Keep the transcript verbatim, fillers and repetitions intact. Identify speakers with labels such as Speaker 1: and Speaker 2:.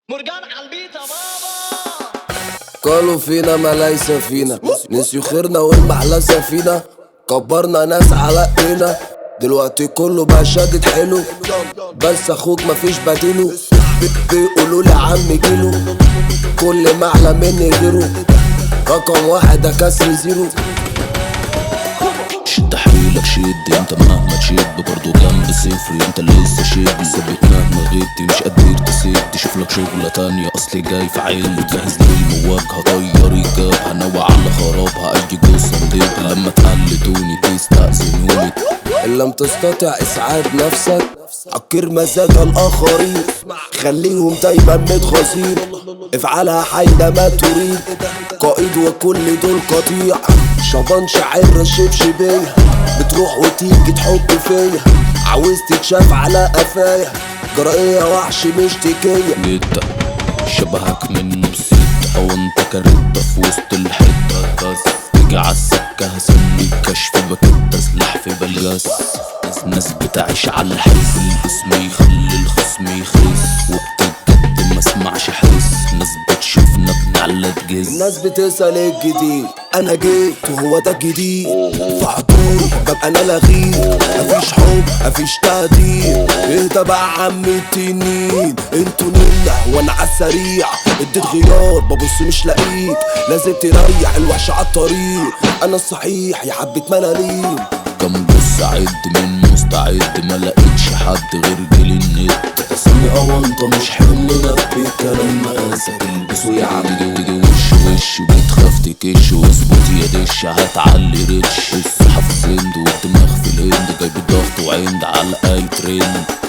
Speaker 1: مرجان على البيت يا بابا.
Speaker 2: قالوا فينا ما ليس فينا، نسيوا خيرنا والمحلى سفينة. كبرنا ناس على ايدينا، دلوقتي كله بقى شادد حلو، بس اخوك مفيش بديله. بيقولوا لي عم جيله، كل ما اعلى مني غيره، رقم واحد اكسر زيرو.
Speaker 3: شد حيلك شد، انت مهما تشد برضو جنب صفر، انت لسه شد ثابت مهما غبت، مش قادر تسد تشوف لك شغلة تانية، اصلي جاي في عين جاهز للمواجهة. طير الجاب هنوع على خرابها، اي جثة ندب لما تقلدوني تستأذنوني.
Speaker 2: ان لم تستطع اسعاد نفسك عكر مزاج الاخرين، خليهم دايما متغاظين، افعلها حينما تريد. قائد وكل دول قطيع، شبان شاعر شبشبية، بتروح وتيجي تحط فيا، عاوز تتشاف على قفايا، جرائية وحش مش تكية.
Speaker 3: جدا شبهك منه بست، او انت كارتة في وسط الحتة، بس تيجي عالسكة هسميك كشف بكتة سلاح في بلجاس. ناس بتعيش على الحس، الاسم يخلي الخصم يخس، وقت الجد ما اسمعش حس، ناس بتشوفنا بنعلى تجز.
Speaker 2: الناس بتسأل ايه الجديد، انا جيت وهو ده الجديد، في حضوري ببقى انا لغيب، مفيش حب مفيش تقدير. اهدى بقى عم التنين، انتوا نمنا وانا عالسريع، اديت غيار ببص مش لاقيك، لازم تريح الوحش عالطريق، انا الصحيح يا حبة ملاليم.
Speaker 3: كم بص عد من مستعد، ما لقيتش حد غير جيل النت، اسمي اوانطة مش حملنا بكلام مقاسة تلبسه يا عم. تيجي وش وش بتخاف تكش، واظبط يا دش هتعلي ريتش، الصحة في الزند والدماغ في الهند، جايب الضغط وعند على اي ترند.